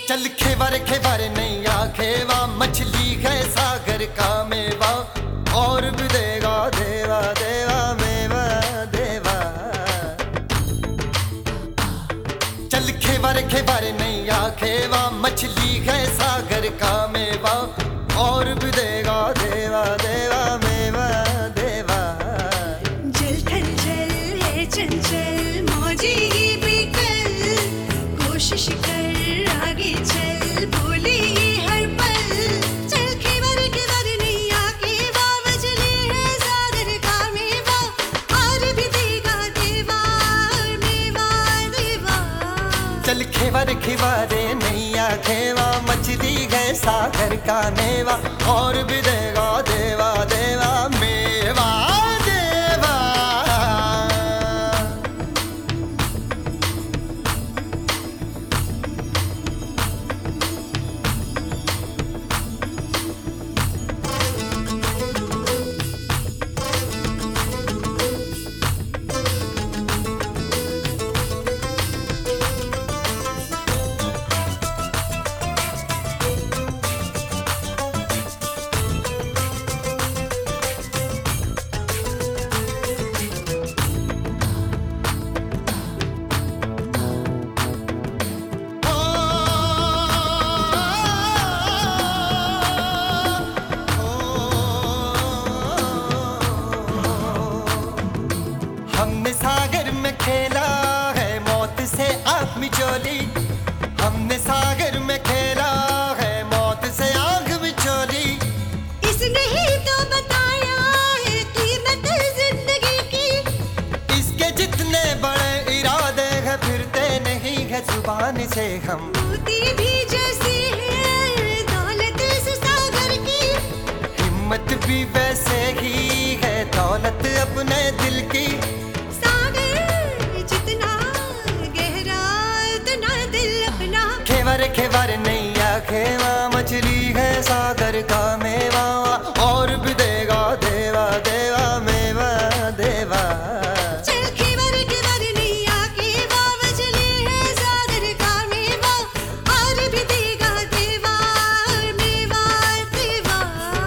चल खेवर खेवर नैया खेवा, मछली है सागर का मेवा, और भी देगा देवा देवा मेवा देवा। चल खेवर खेवर नैया खेवा, मछली है सागर का मेवा, और भी देगा देवा देवा मेवा देवा। जल थल जल है चंचल मौजी भी कल, कोशिश कर आगे चल बोली हर पल। चल खेवर खेवर नैया खेवा, मछली है सागर का मेवा, और भी देगा देवा मेवा देवा। चल खेवर खेवर नैया खेवा, मछली है सागर का मेवा, और भी देगा देवा देवा मेवा देवा। हमने सागर में खेला है मौत से आँख मिचोली, हमने सागर में खेला है मौत से आँख मिचोली। इसने ही तो बताया है कीमत जिंदगी की, इसके जितने बड़े इरादे हैं फिरते नहीं है जुबान से हम। मोती भी जैसी है दौलत इस सागर की, हिम्मत भी वैसे ही है दौलत अपने दिल की। सागर जितना गहरा उतना दिल अपना। खेवर खेवर नैया खेवा, मछली है सागर का मेवा, और भी देगा देवा देवा मेवा देवा। चल खेवर खेवर नैया खेवा, मछली है सागर का मेवा, और भी देगा देवा मेवा देवा।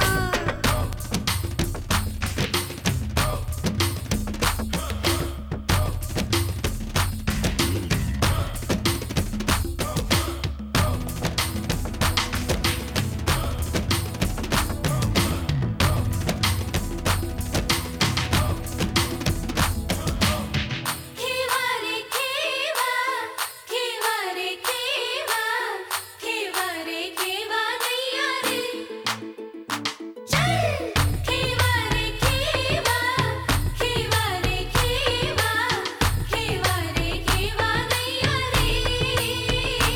खेवा रे खेवा, खेवा रे खेवा, खेवा रे खेवा नैया रे। चल खेवा रे खेवा, खेवा रे खेवा, खेवा रे खेवा नैया रे।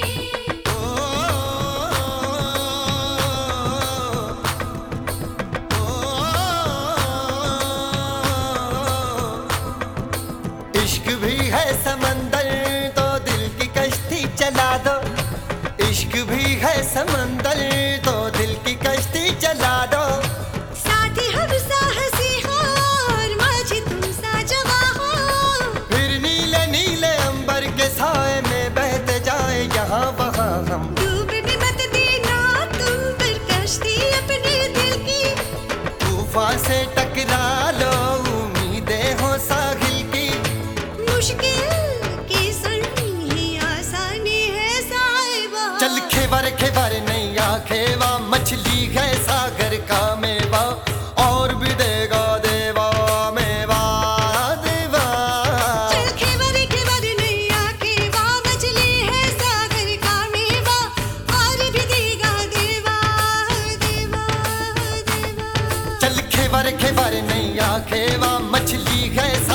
इश्क भी है समंदर तो दिल की कश्ती चला दो, इश्क भी है समंदर तो दिल की कश्ती चला दो। साथी हम साहसी हो और माझी तुम सा जवा हो, फिर नीले नीले अंबर के साए में बहते जाए यहाँ वहाँ हम। डूबने मत देना तुम पर कश्ती अपने दिल की, तूफान से टकरा लो उम्मीदें हो साहिल की। मुश्किल की सुन ही आसानी है साहिबा। चल खेवर खेवर नैया खेवा, मछली है सागर का मेवा, और भी देगा देवा मेवा देवा। चल खेवर खेवर नैया खेवा, मछली है सागर का मेवा, और भी देगा देवा देवा देवा। चल खेवर खेवर नैया खेवा, मछली है